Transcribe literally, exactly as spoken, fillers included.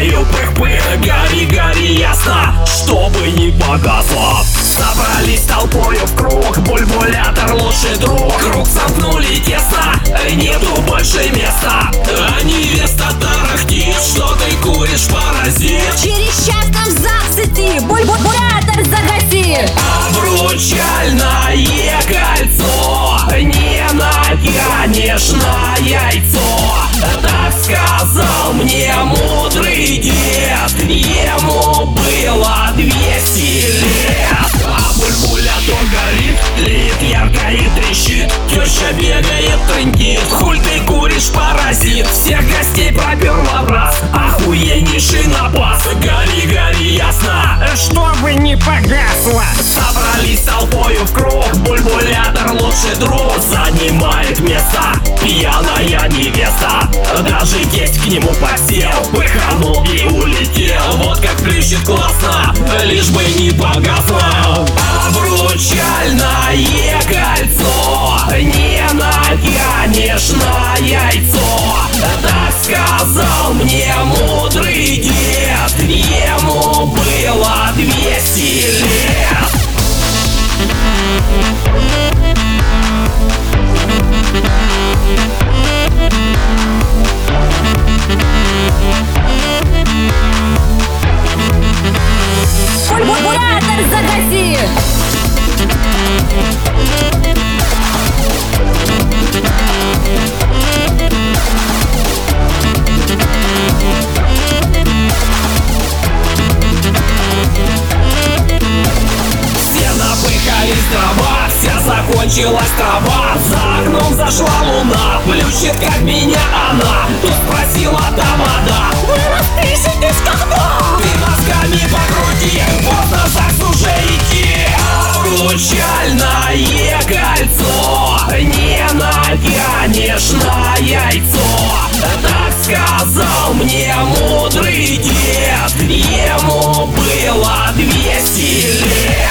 делаю пых-пых. Гори, гори, ясно, чтобы не погасло. Собрались толпою в круг, бульбулятор лучший друг. Круг сомкнули тесно, нету больше места. А невеста тарахтит, что ты куришь, паразит. Через час нам засыти, бульбулятор загаси. Обручальное кольцо не натянешь на яйцо. Так сказал мне мудрый дед, ему было двести лет. А бульбулятор горит, тлеет ярко и трещит. Теща бегает, трындит, хуль ты куришь, паразит. Всех гостей проперла в раз, охуеннейший напас. Гори, гори, ясно, чтобы не погасло. собрались толпою в круг, бульбулятор лучший друг. Занимает место пьяная невеста, даже тесть к нему подсел, пыханул и улетел. Вот как плещет классно, лишь бы не погасло. Обручальное кольцо не натянешь на яйцо. Так сказал мне мудрый дед, ему было двести лет. Бульбулятор загаси. Все напыхались дрова, вся закончилась трава. За окном зашла луна, плющит как меня она. Тут спросила тамада: Вы распишитесь когда? ты мозгами покрути, поздно ЗАГС уже идти. Обручальное кольцо не натянешь на яйцо. Так сказал мне мудрый дед, ему было двести лет.